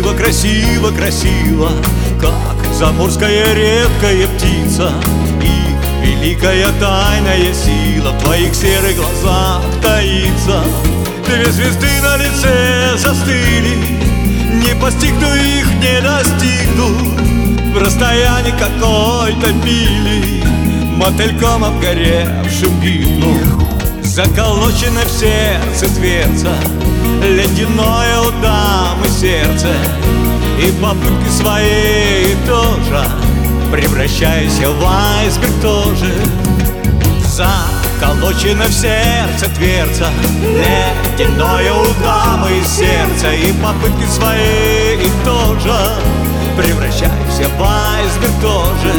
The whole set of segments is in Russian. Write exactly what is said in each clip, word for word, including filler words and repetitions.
Красиво, красиво, красиво, как заморская редкая птица. И великая тайная сила в твоих серых глазах таится. Две звезды на лице застыли, не постигну их, не достигну. В расстоянии какой-то мили мотыльком обгоревшим гибну. Заколочено в сердце дверца, ледяное у дамы сердце. И попытки своей тоже превращаюсь в айсберг тоже. Заколочено в сердце дверца, ледяное у дамы сердце. И попытки своей тоже превращаюсь в айсберг тоже.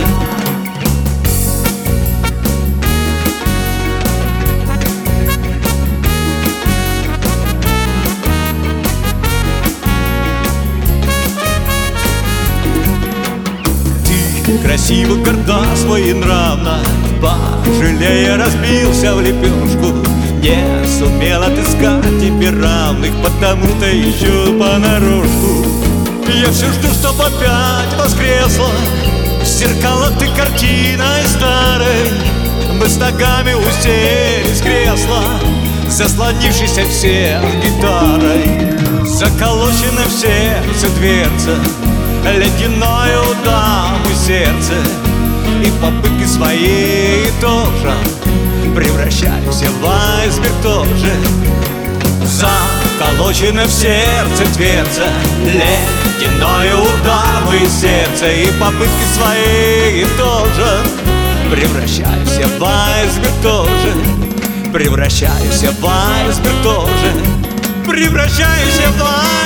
Красиво, горда, своенравна, пожалея, разбился в лепешку. Не сумел отыскать тебе равных, потому-то ищу понарошку. Я все жду, чтоб опять воскресла в зеркало ты картиной старой. Мы с ногами уселись в кресло, заслонившись от всех гитарой. Заколочено в сердце дверца, ледяное у дамы сердце. И попытки своей тоже превращаюсь в айсберг тоже. Заколочено в сердце дверца, ледяное у дамы сердце. И попытки своей тоже превращаюсь в айсберг тоже. Превращаюсь в айсберг тоже. Превращаюсь в айсберг.